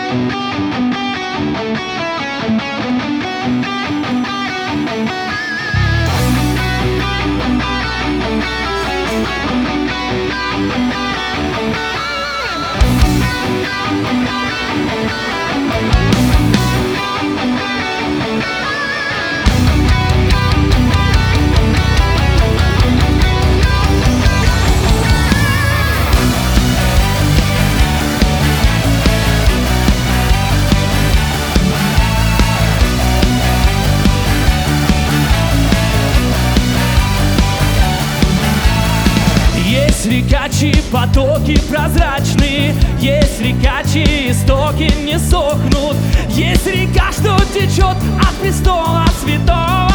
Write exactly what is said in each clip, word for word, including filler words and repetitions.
Есть река, чьи потоки прозрачные, есть река, чьи истоки не сохнут, есть река, что течет от престола святого,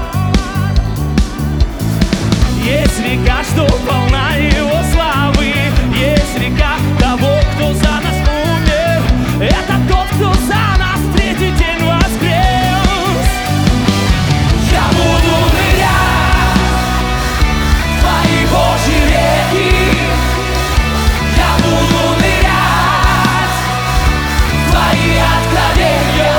есть река, что полна его славы, есть река того, кто за нас умер, это тот, кто за нас в третий день воскрес. Я буду нырять в твои Божьи реки, я буду нырять в твои откровения,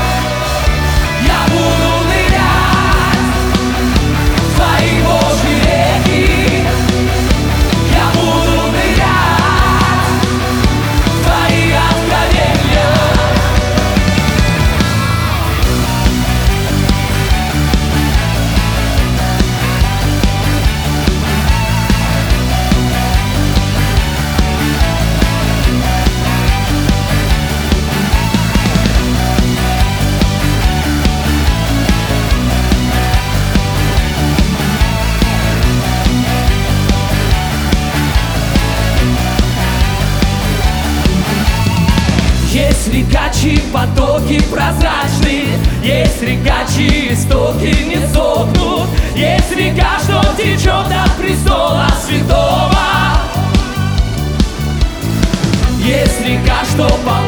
я буду нырять в твои Божьи реки, я буду нырять в твои откровения. Есть река, чьи потоки прозрачные, есть река, чьи истоки не сохнут, есть река, что течет от престола святого, есть река, что полна